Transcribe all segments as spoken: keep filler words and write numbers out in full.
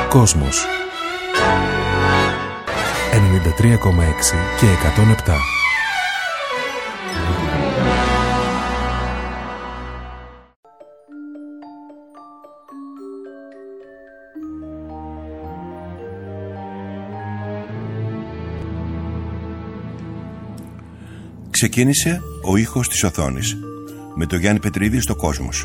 Κόσμος ενενήντα τρία κόμμα έξι και εκατόν επτά. Ξεκίνησε ο ήχος της οθόνης με το Γιάννη Πετρίδη στο Κόσμος.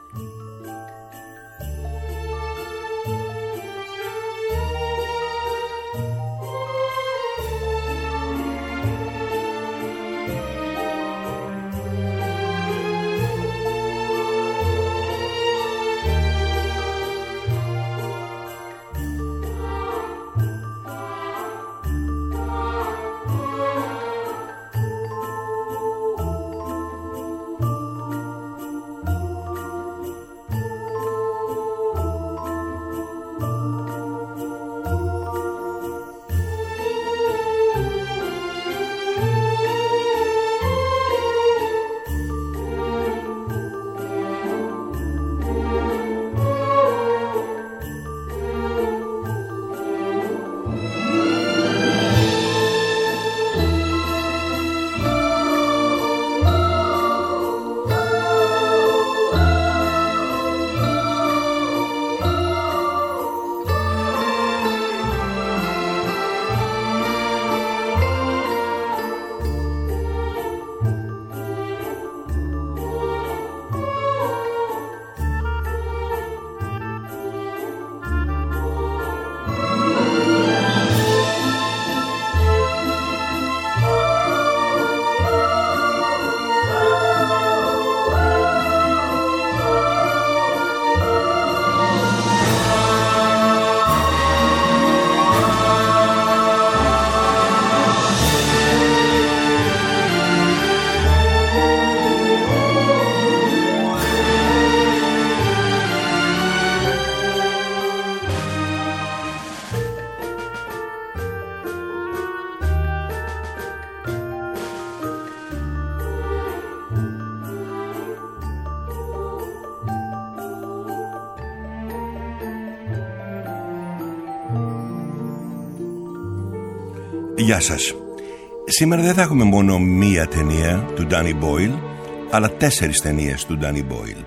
Γεια σας. Σήμερα δεν θα έχουμε μόνο μία ταινία του Danny Boyle, αλλά τέσσερις ταινίες του Danny Boyle.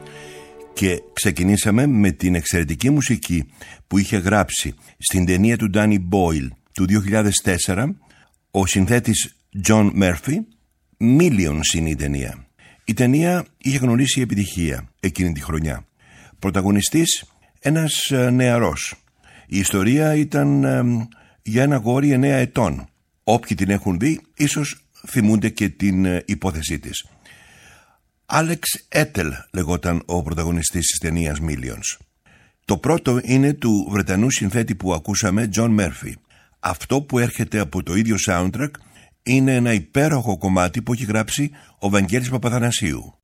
Και ξεκινήσαμε με την εξαιρετική μουσική που είχε γράψει στην ταινία του Danny Boyle του δύο χιλιάδες τέσσερα ο συνθέτης John Murphy. Millions είναι η ταινία. Η ταινία είχε γνωρίσει επιτυχία εκείνη τη χρονιά. Πρωταγωνιστής ένας νεαρός. Η ιστορία ήταν ε, για ένα γόρι εννέα ετών. Όποιοι την έχουν δει ίσως θυμούνται και την ε, υπόθεσή της. Άλεξ Έτελ λεγόταν ο πρωταγωνιστής της ταινίας Millions. Το πρώτο είναι του Βρετανού συνθέτη που ακούσαμε, John Murphy. Αυτό που έρχεται από το ίδιο soundtrack είναι ένα υπέροχο κομμάτι που έχει γράψει ο Βαγγέλης Παπαθανασίου.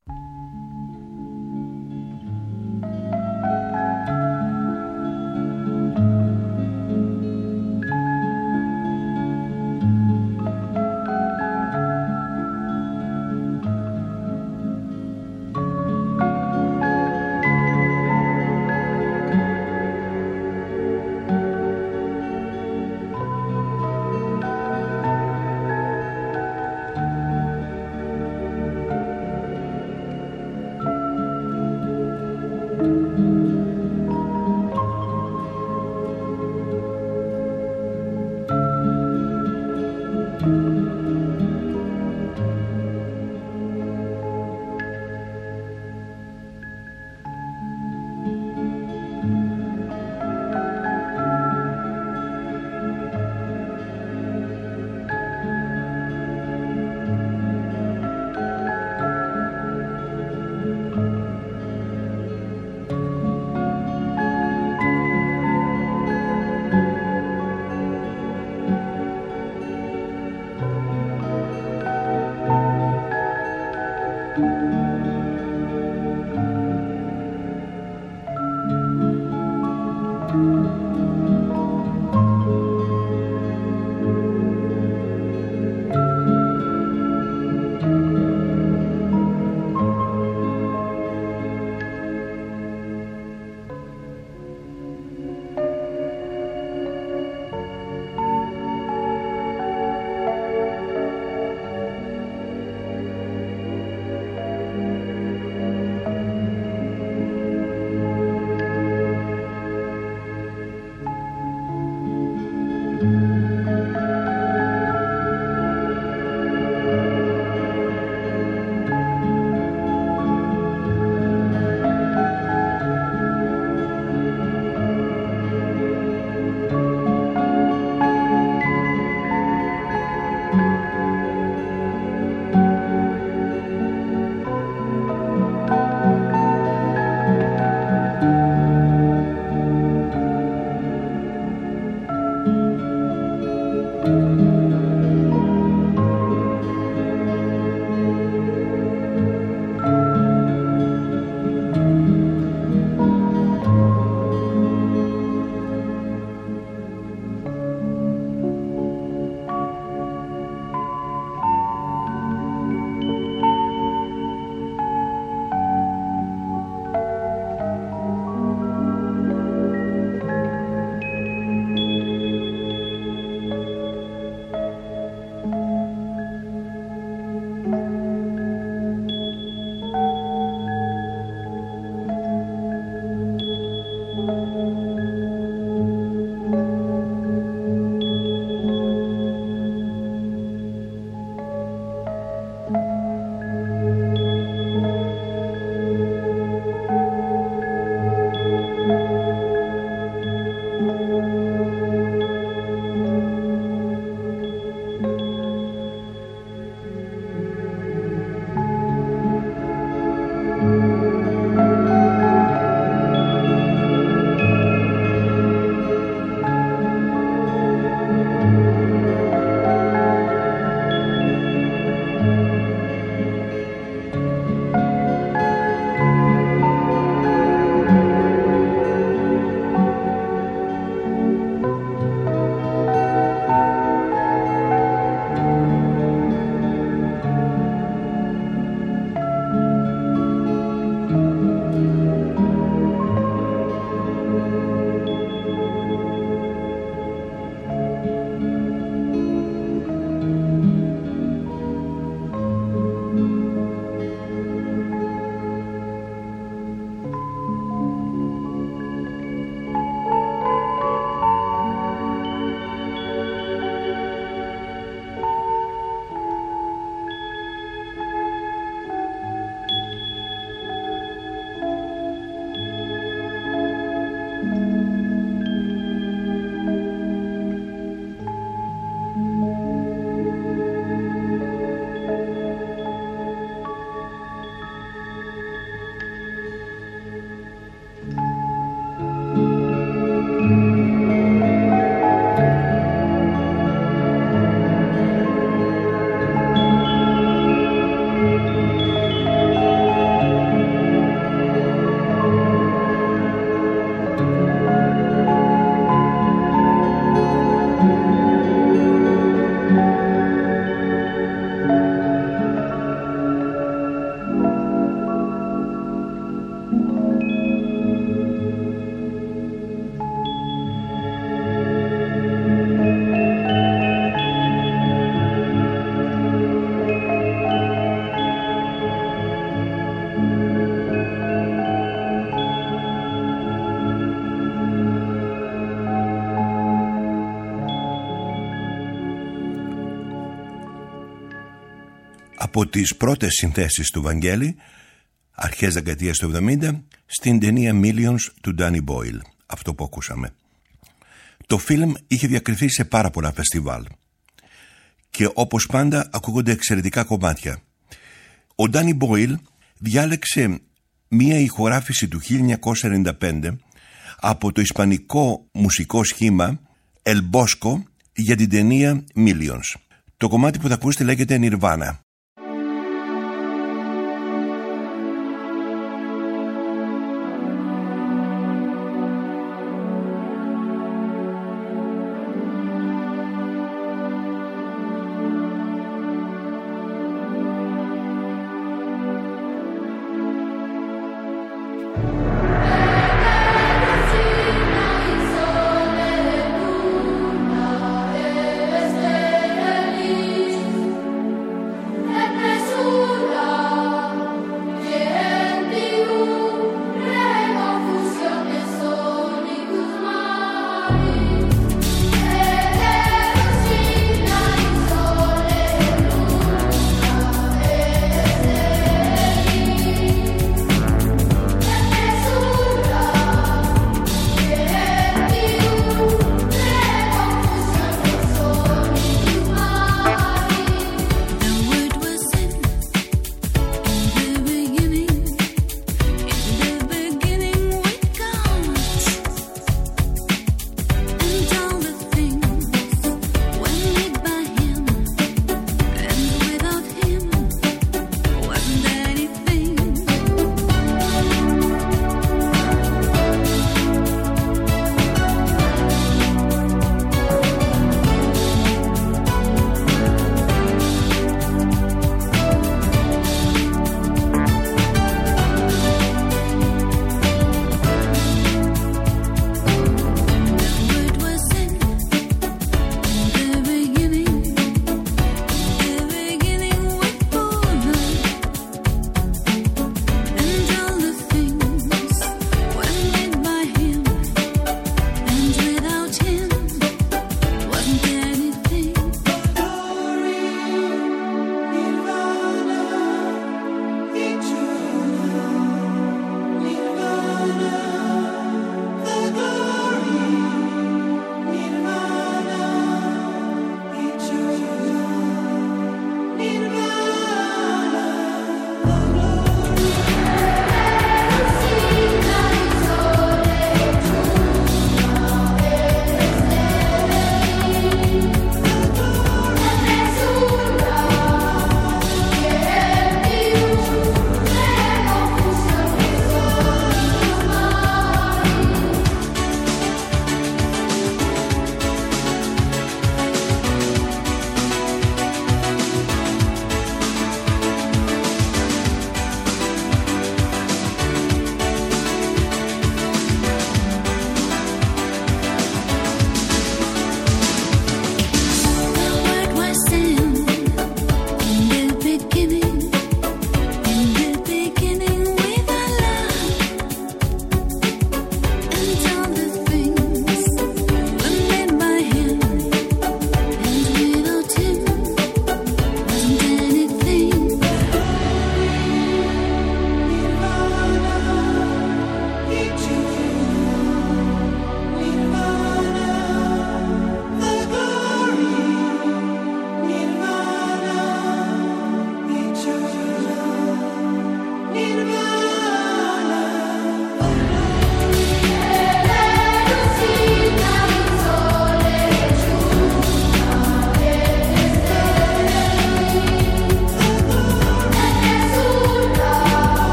από τις πρώτες συνθέσεις του Βαγγέλη, αρχές δεκαετίας του εβδομήντα, στην ταινία Millions του Danny Boyle, αυτό που ακούσαμε. Το φιλμ είχε διακριθεί σε πάρα πολλά φεστιβάλ και όπως πάντα ακούγονται εξαιρετικά κομμάτια. Ο Danny Boyle διάλεξε μία ηχογράφηση του χίλια εννιακόσια ενενήντα πέντε από το ισπανικό μουσικό σχήμα El Bosco για την ταινία Millions. Το κομμάτι που θα ακούσετε λέγεται Nirvana.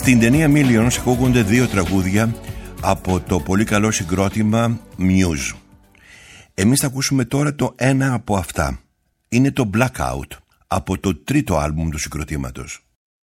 Στην ταινία Millions ακούγονται δύο τραγούδια από το πολύ καλό συγκρότημα Muse. Εμείς θα ακούσουμε τώρα το ένα από αυτά. Είναι το Blackout από το τρίτο άλμπουμ του συγκροτήματος.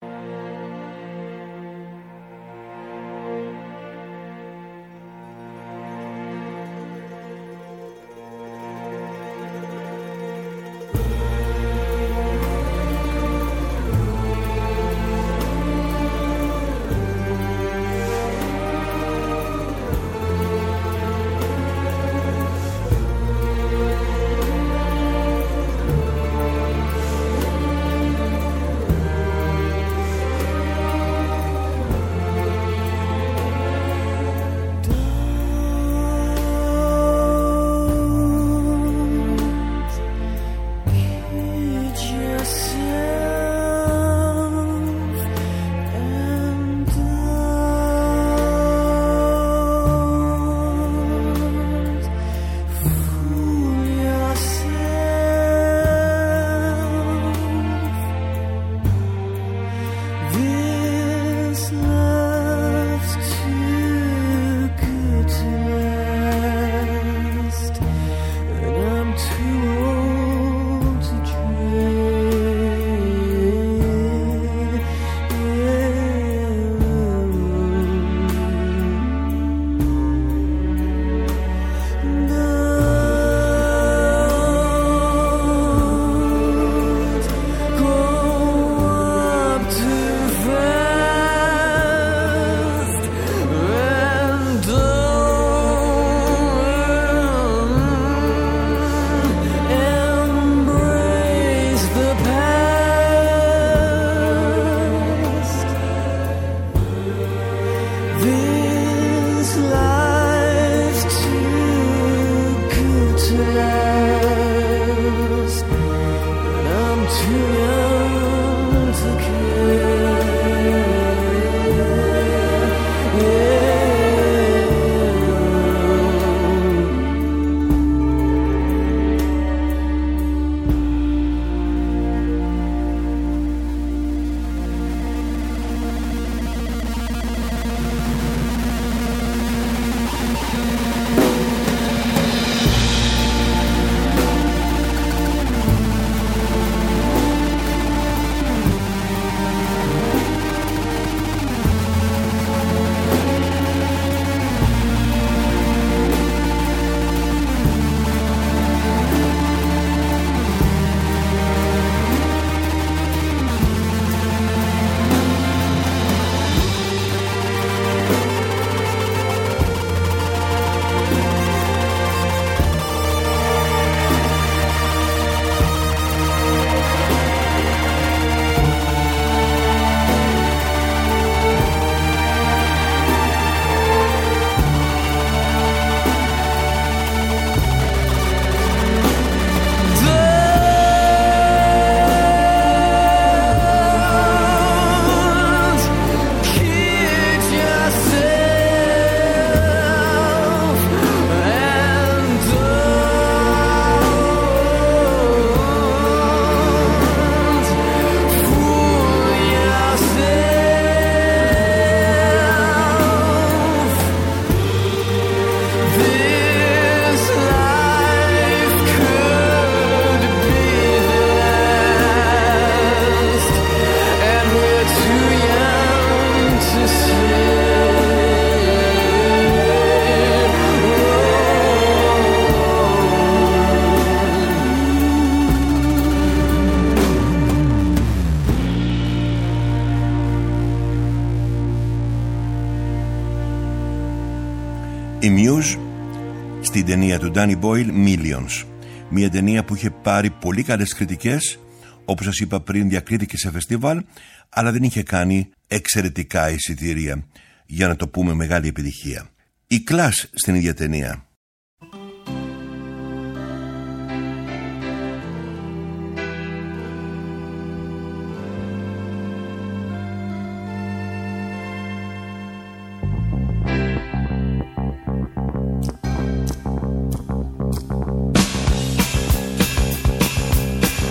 Η Muse στην ταινία του Danny Boyle Millions, μια ταινία που είχε πάρει πολύ καλές κριτικές, όπως σας είπα πριν διακρίθηκε σε φεστιβάλ, αλλά δεν είχε κάνει εξαιρετικά εισιτήρια για να το πούμε μεγάλη επιτυχία. Η Clash στην ίδια ταινία.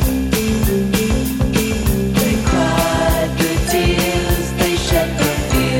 They cried the tears, they shed the fear.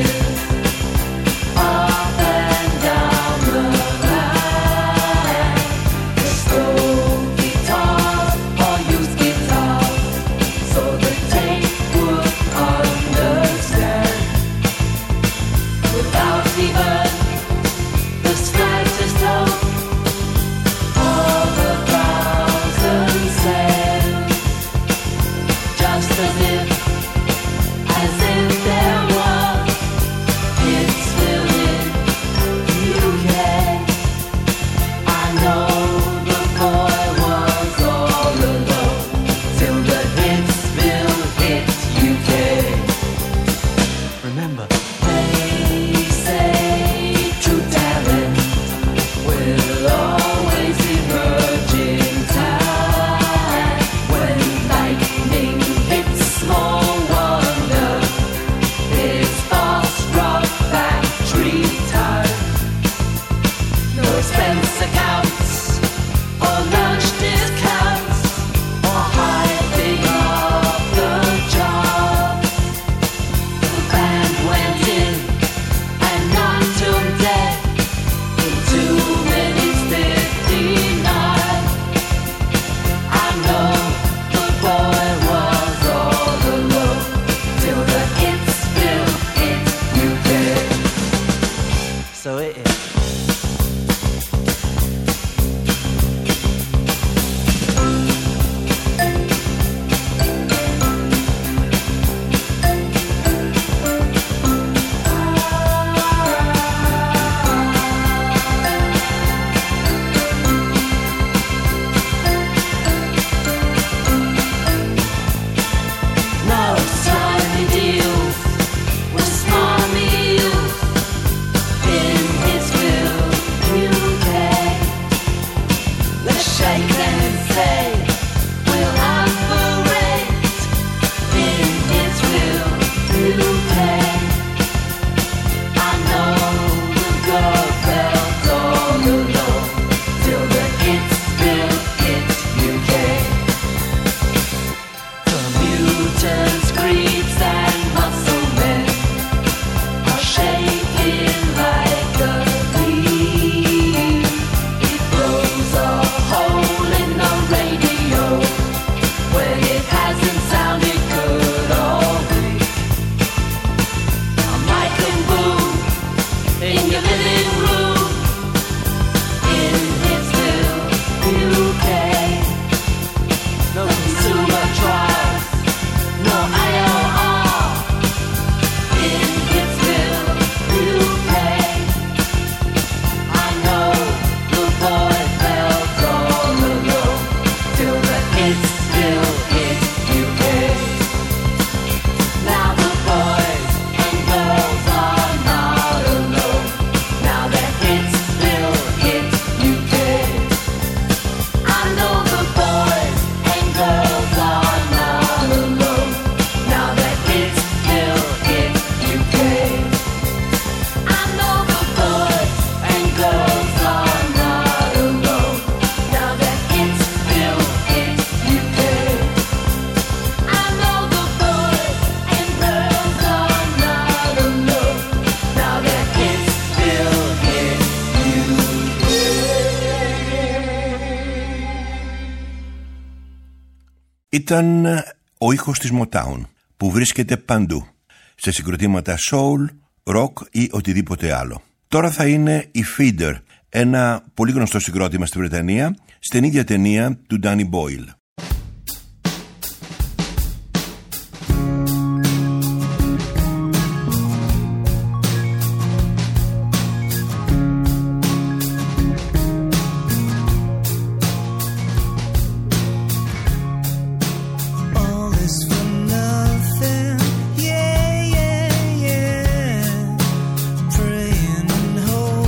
Ήταν ο ήχος της Motown που βρίσκεται παντού, σε συγκροτήματα soul, rock ή οτιδήποτε άλλο. Τώρα θα είναι η Feeder, ένα πολύ γνωστό συγκρότημα στη Βρετανία, στην ίδια ταινία του Danny Boyle.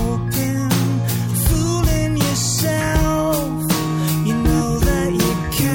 You know that you can't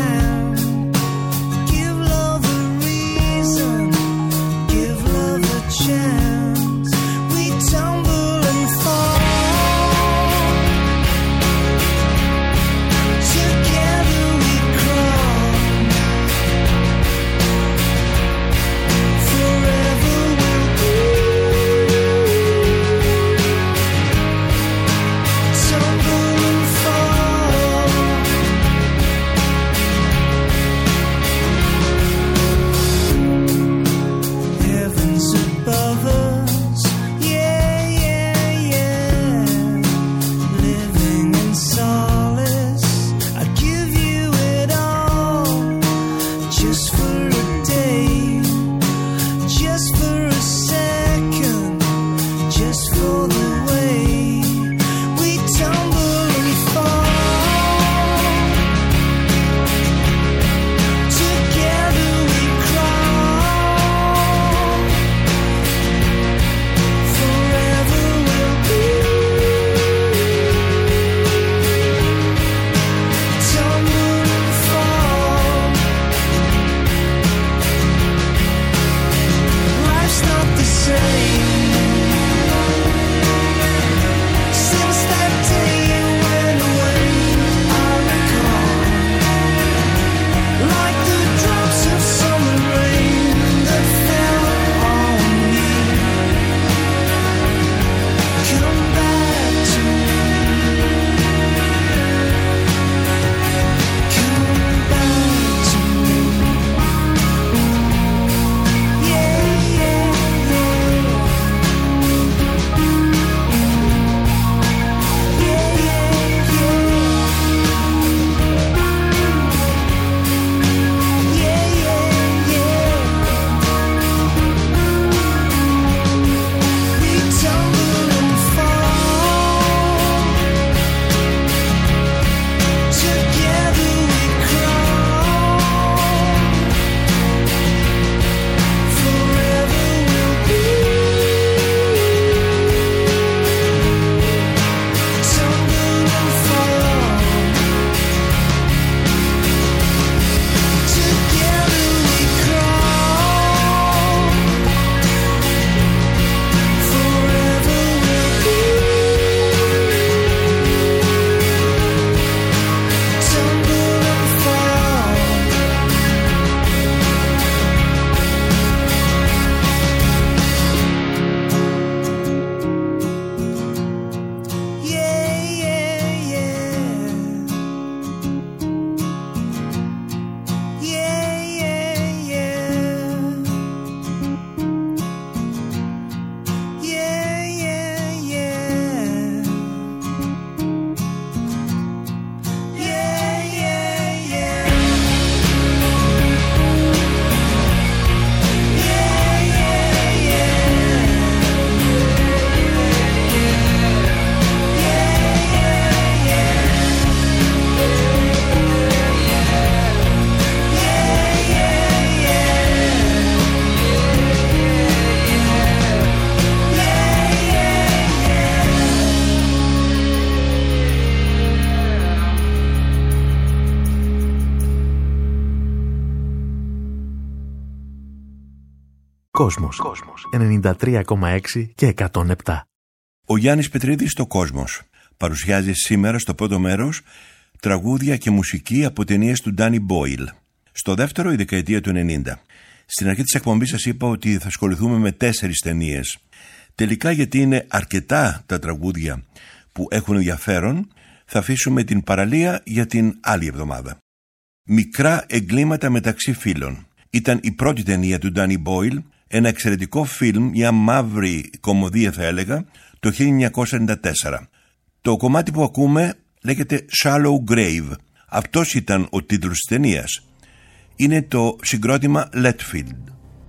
Κόσμος. Κόσμος. ενενήντα τρία κόμμα έξι και εκατόν επτά. Ο Γιάννης Πετρίδης στο Κόσμος παρουσιάζει σήμερα στο πρώτο μέρος τραγούδια και μουσική από ταινίες του Danny Boyle. Στο δεύτερο η δεκαετία του ενενήντα. Στην αρχή της εκπομπής σας είπα ότι θα ασχοληθούμε με τέσσερις ταινίες. Τελικά, γιατί είναι αρκετά τα τραγούδια που έχουν ενδιαφέρον, θα αφήσουμε την παραλία για την άλλη εβδομάδα. Μικρά εγκλήματα μεταξύ φίλων ήταν η πρώτη ταινία του Danny Boyle, ένα εξαιρετικό φιλμ, μια μαύρη κομμωδία θα έλεγα, το χίλια εννιακόσια ενενήντα τέσσερα. Το κομμάτι που ακούμε λέγεται Shallow Grave. Αυτός ήταν ο τίτλος της ταινίας. Είναι το συγκρότημα Letfield.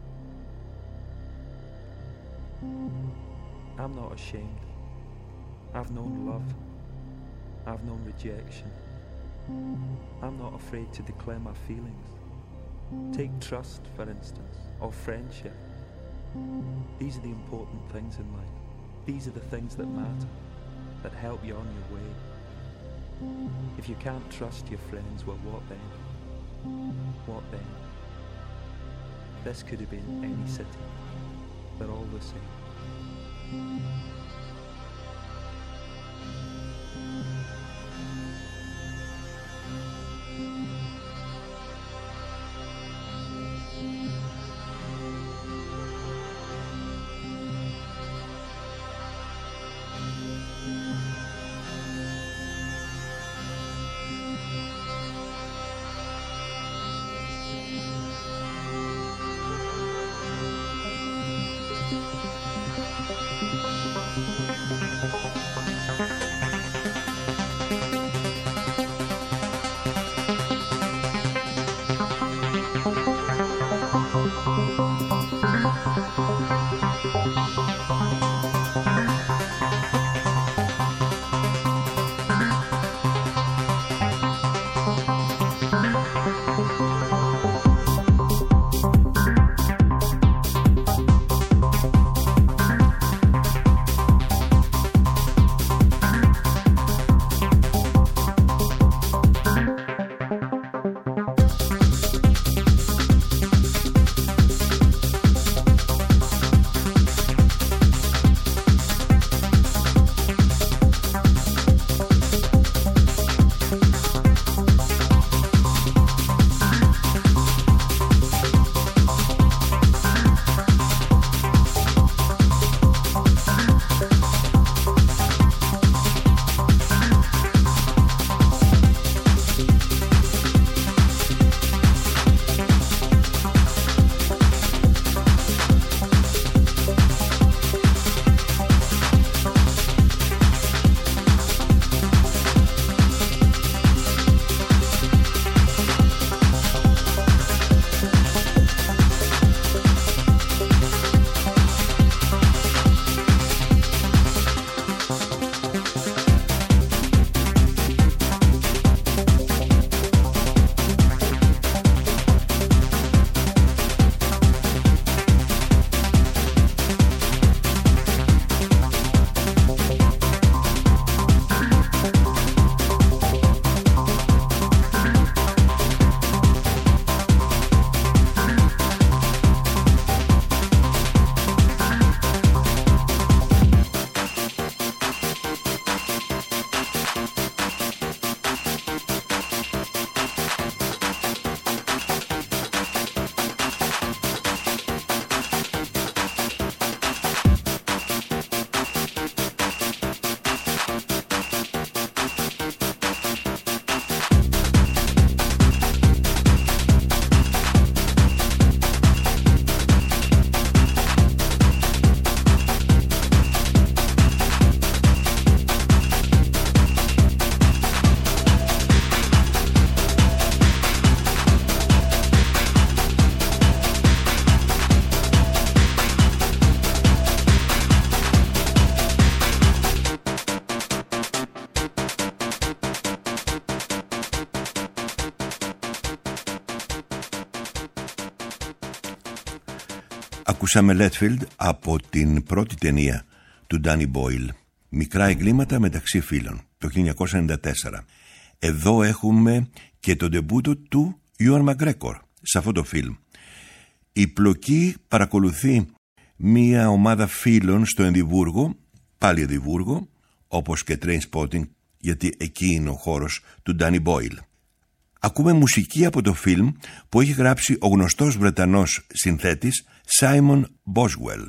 I'm not ashamed. I've known love. I've known rejection. I'm not afraid to declare my feelings. Take trust, for instance, or friendship. These are the important things in life. These are the things that matter, that help you on your way. If you can't trust your friends, well, what then? What then? This could have been any city. They're all the same. Ακούσαμε Letfield από την πρώτη ταινία του Danny Boyle, Μικρά εγκλήματα μεταξύ φίλων, το χίλια εννιακόσια ενενήντα τέσσερα. Εδώ έχουμε και το ντεμπούτο του Ewan McGregor σε αυτό το φιλμ. Η πλοκή παρακολουθεί μία ομάδα φίλων στο Εδιμβούργο, πάλι Εδιμβούργο, όπως και Trainspotting, γιατί εκεί είναι ο χώρος του Danny Boyle. Ακούμε μουσική από το φιλμ που έχει γράψει ο γνωστός Βρετανός συνθέτης Simon Boswell.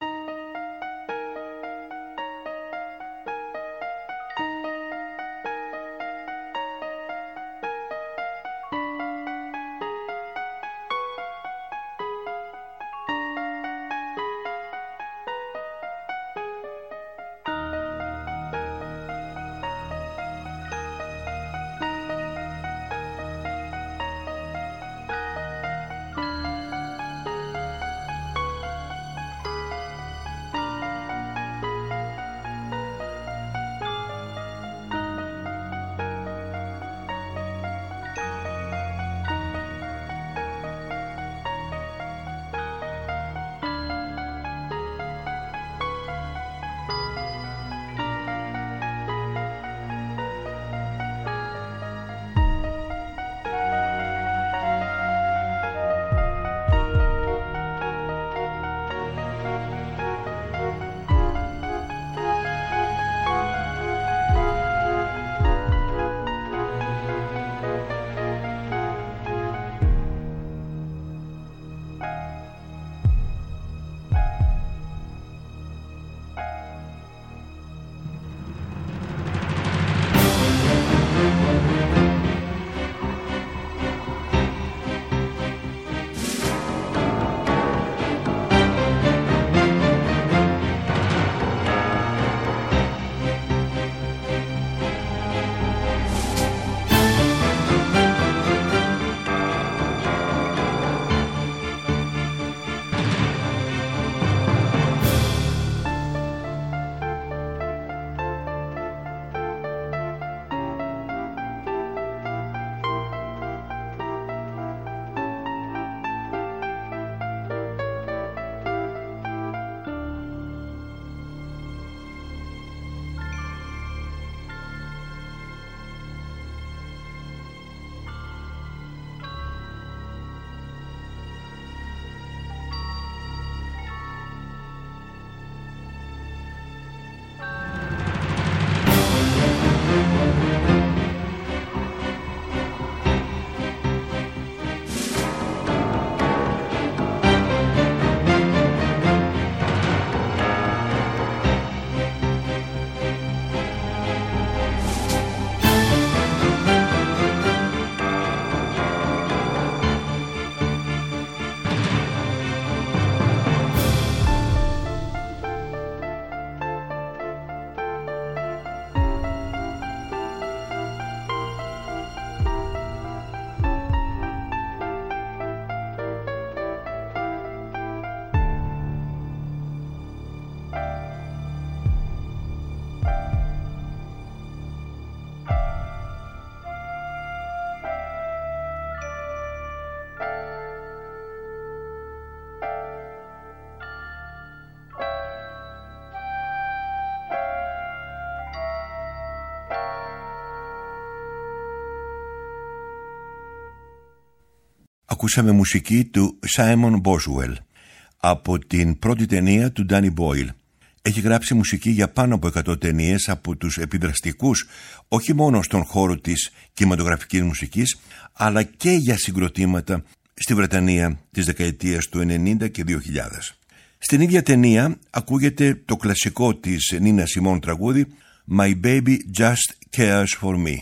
Ακούσαμε μουσική του Simon Boswell από την πρώτη ταινία του Danny Boyle. Έχει γράψει μουσική για πάνω από εκατό ταινίες από τους επιδραστικούς, όχι μόνο στον χώρο της κινηματογραφικής μουσικής, αλλά και για συγκροτήματα στη Βρετανία της δεκαετίας του ενενήντα και δύο χιλιάδες. Στην ίδια ταινία ακούγεται το κλασικό της Νίνα Σιμών τραγούδι My Baby Just Cares For Me.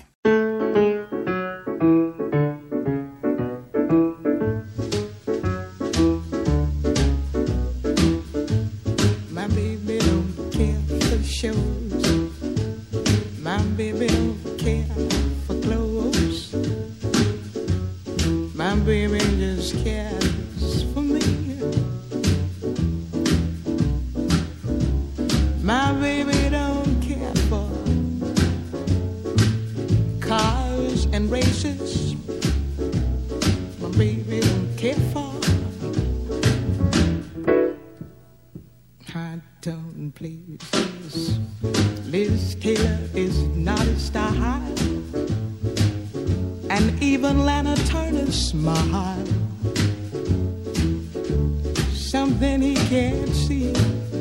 something he can't see.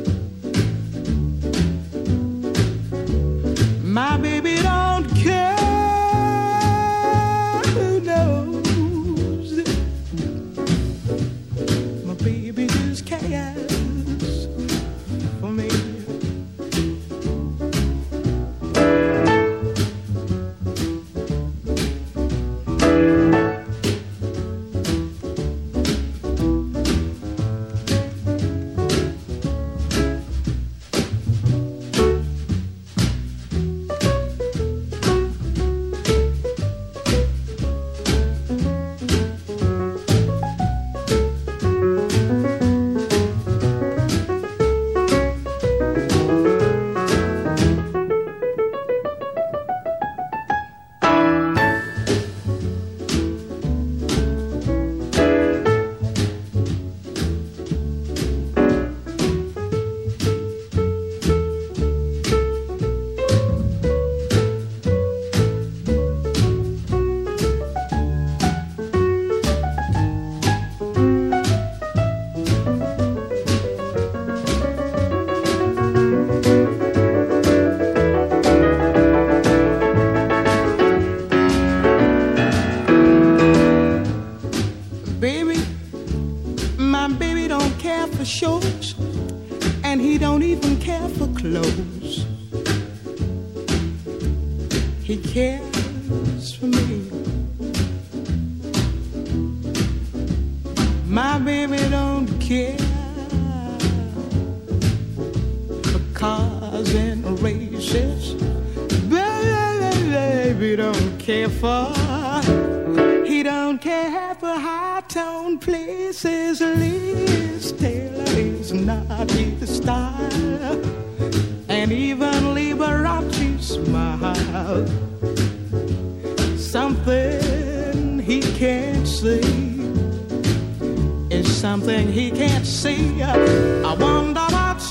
My baby don't care who knows. My baby just cares for me. Shows, and he don't even care for clothes. He cares for me. My baby don't care for cars and races. Baby don't care for. He don't care for high-tone places. Liz Taylor is not his style, and even Liberace smile. Something he can't see is something he can't see. I wonder what's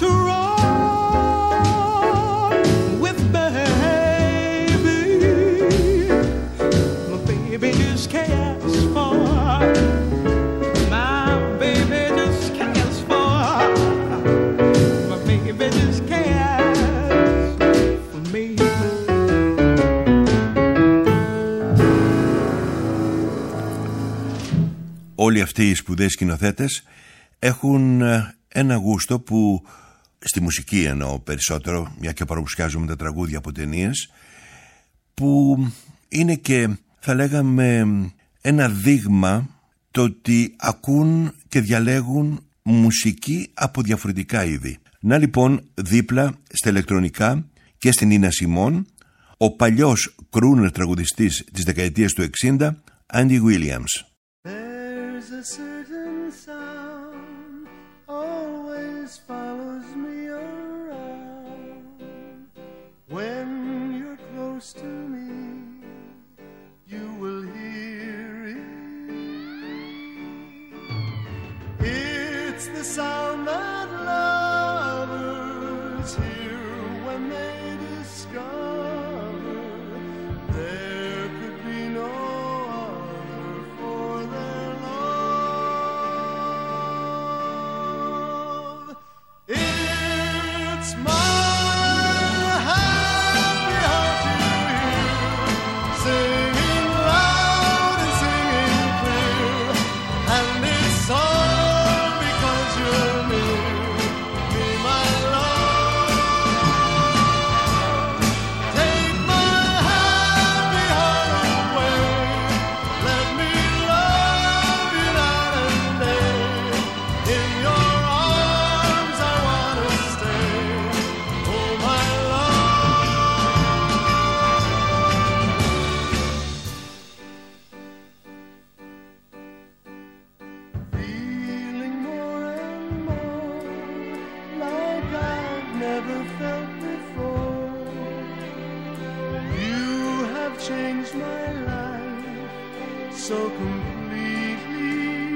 wrong with baby. My baby just cares for. My baby just cares for. My baby just cares for me. Όλοι αυτοί οι σπουδαίοι σκηνοθέτες έχουν ένα γούστο που, στη μουσική εννοώ περισσότερο, μια και παραπουσκιάζουμε τα τραγούδια από ταινίες, που είναι και, θα λέγαμε, ένα δείγμα το ότι ακούν και διαλέγουν μουσική από διαφορετικά είδη. Να λοιπόν δίπλα στα ηλεκτρονικά και στην Νίνα Σιμών ο παλιός κρούνερ τραγουδιστής της δεκαετίας του εξήντα, Andy Williams. There's a certain sound always follows me around. When you're close to me, you will hear it. It's the sound that lovers hear when they discover there could be no other for their love. It's my happy heart to hear, singing loud and singing clear, and it's all because you're near me, my love. Take my happy heart away, let me love you night and day. In your arms I wanna stay, oh my love. Feeling more and more like I've never felt before. You have changed my life so completely.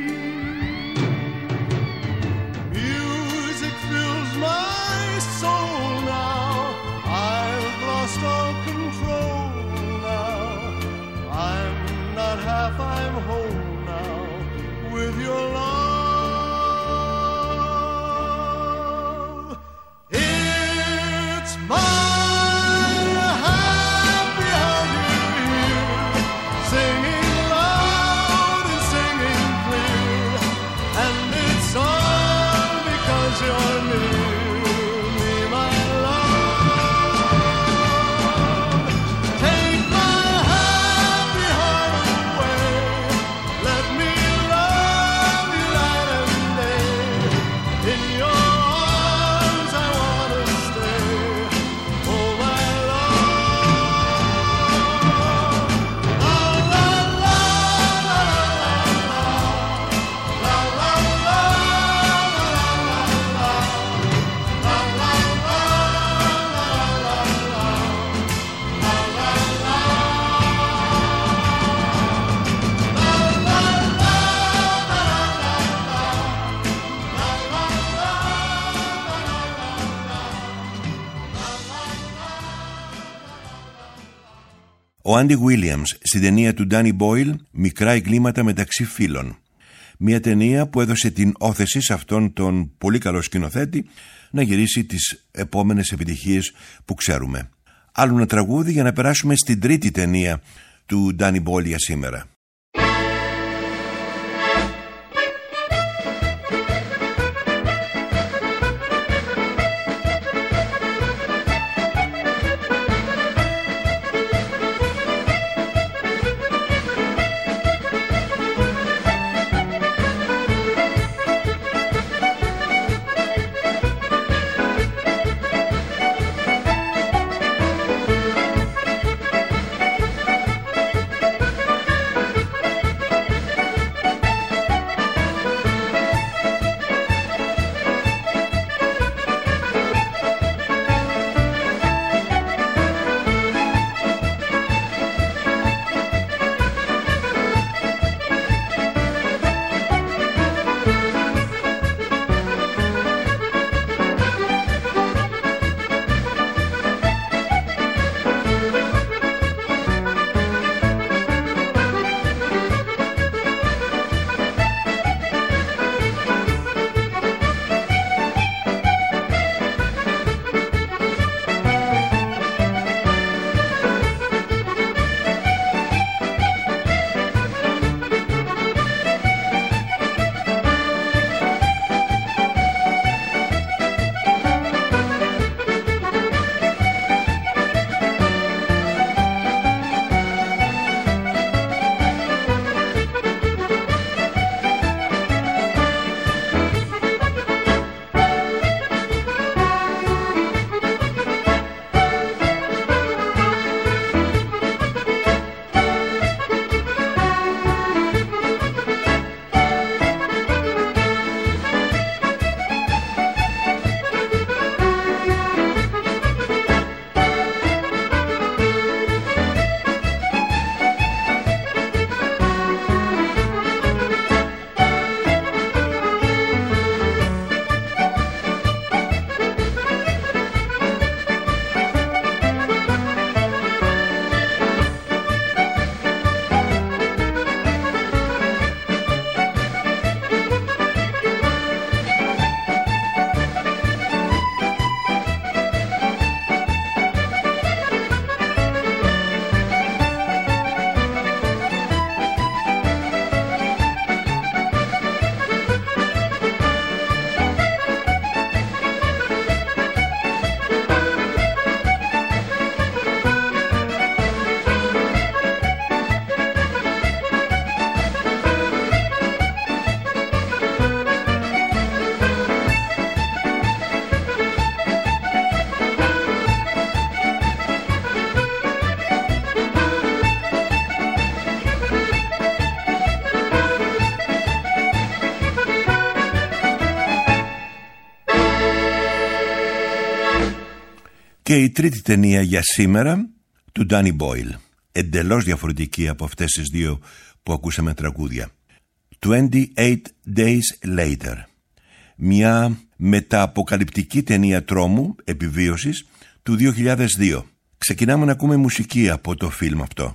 Music fills my soul now. I've lost all control now. I'm not half, I'm whole now with your love. Ο Άντι Γουίλιαμς στην ταινία του Ντάνι Μπόιλ «Μικρά εγκλήματα μεταξύ φίλων». Μια ταινία που έδωσε την όθεση σε αυτόν τον πολύ καλό σκηνοθέτη να γυρίσει τις επόμενες επιτυχίες που ξέρουμε. Άλλο ένα τραγούδι για να περάσουμε στην τρίτη ταινία του Ντάνι Μπόιλ για σήμερα. Και η τρίτη ταινία για σήμερα του Ντάνι Μπόιλ, εντελώς διαφορετική από αυτές τις δύο που ακούσαμε τραγούδια. twenty-eight Days Later, μια μεταποκαλυπτική ταινία τρόμου επιβίωσης του δύο χιλιάδες δύο. Ξεκινάμε να ακούμε μουσική από το φιλμ αυτό.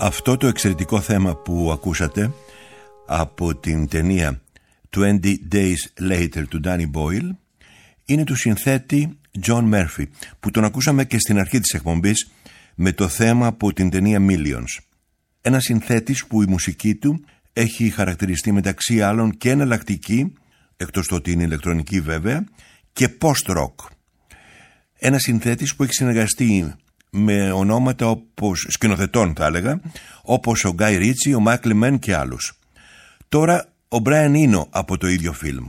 Αυτό το εξαιρετικό θέμα που ακούσατε από την ταινία twenty days later του Danny Boyle είναι του συνθέτη John Murphy, που τον ακούσαμε και στην αρχή της εκπομπής με το θέμα από την ταινία Millions. Ένας συνθέτης που η μουσική του έχει χαρακτηριστεί μεταξύ άλλων και εναλλακτική, εκτός το ότι είναι ηλεκτρονική βέβαια, και post-rock. Ένας συνθέτης που έχει συνεργαστεί με ονόματα όπως σκηνοθετών θα έλεγα, όπως ο Guy Ritchie, ο Michael Mann και άλλους. Τώρα ο Brian Eno από το ίδιο φιλμ.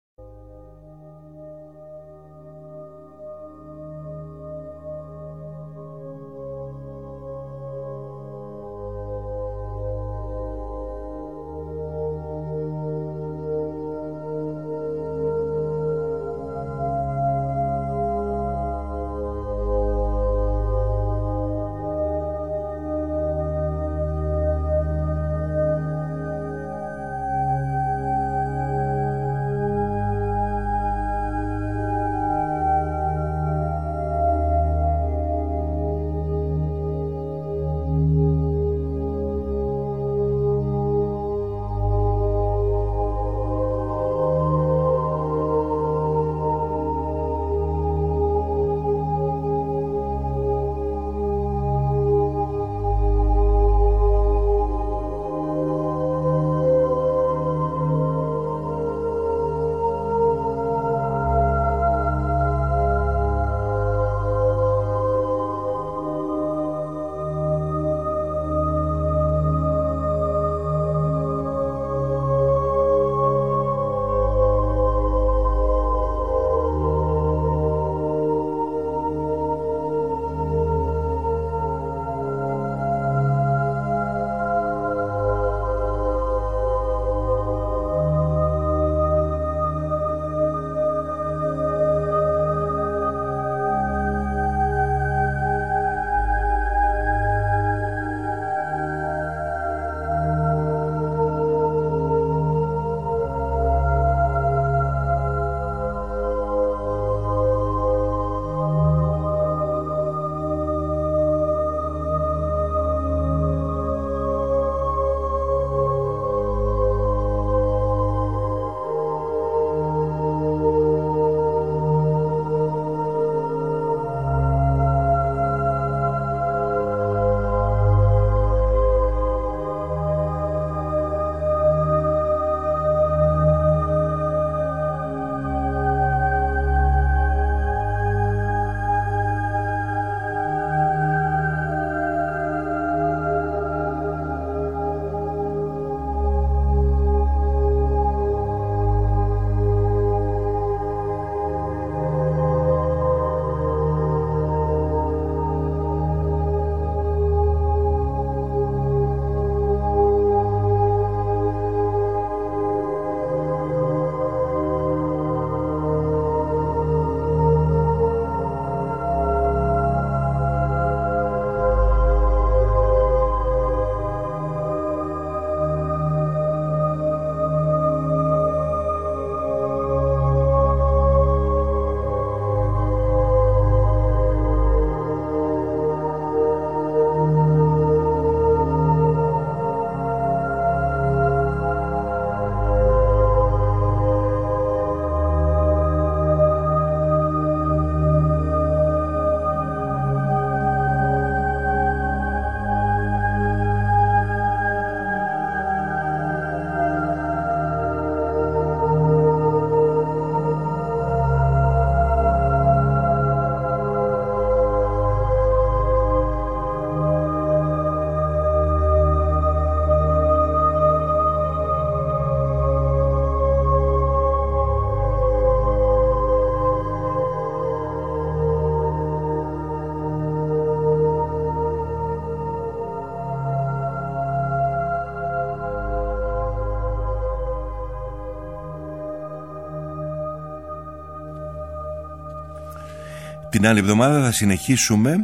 Την άλλη εβδομάδα θα συνεχίσουμε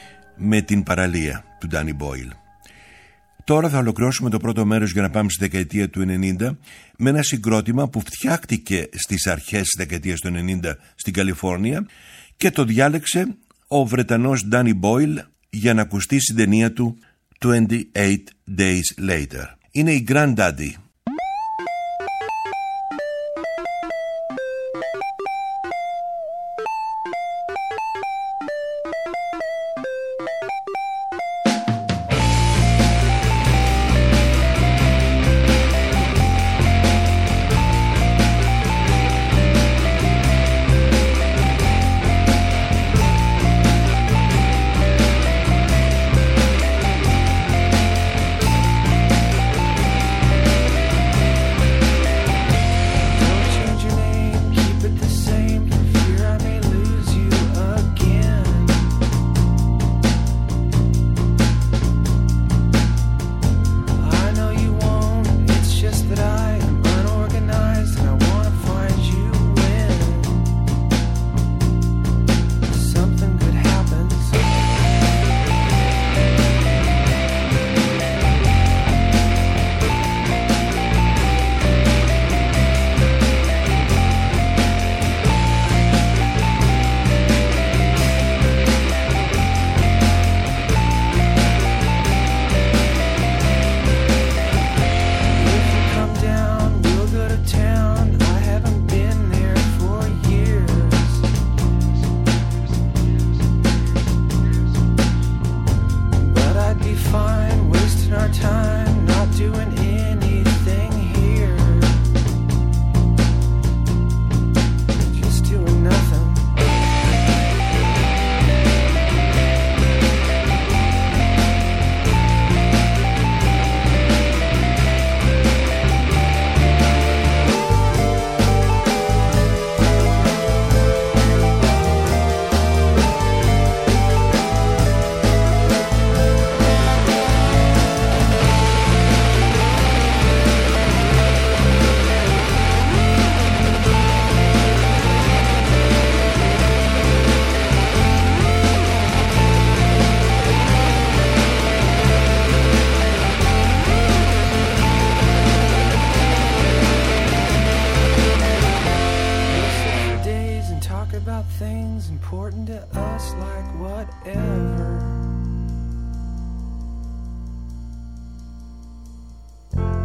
με την παραλία του Danny Boyle. Τώρα θα ολοκληρώσουμε το πρώτο μέρος για να πάμε στη δεκαετία του ενενήντα με ένα συγκρότημα που φτιάχτηκε στις αρχές της δεκαετίας του ενενήντα στην Καλιφόρνια και το διάλεξε ο Βρετανός Danny Boyle για να ακουστεί στην ταινία του twenty-eight days later. Είναι η Granddaddy.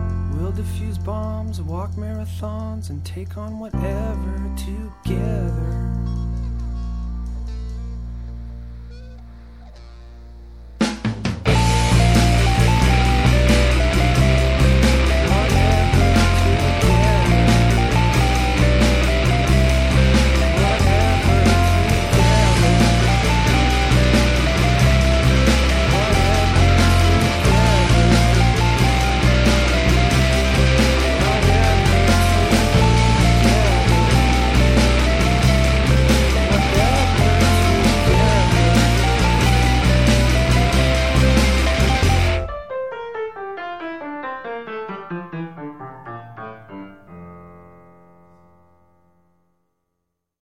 Defuse bombs, walk marathons, and take on whatever together.